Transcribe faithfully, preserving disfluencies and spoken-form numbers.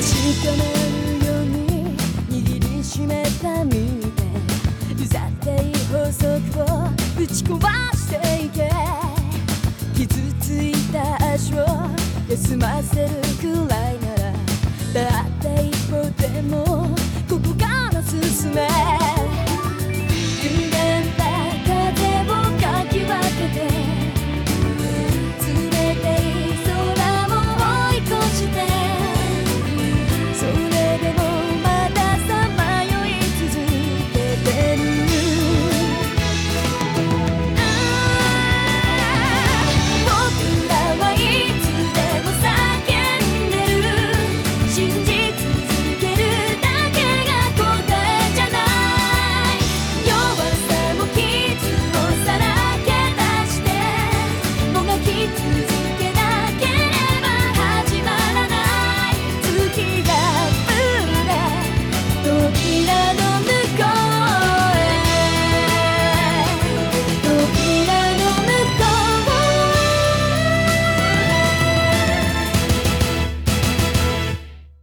かめるように握りしめた身でうざってい法則をぶち壊していけ。傷ついた足を休ませるくらいならだって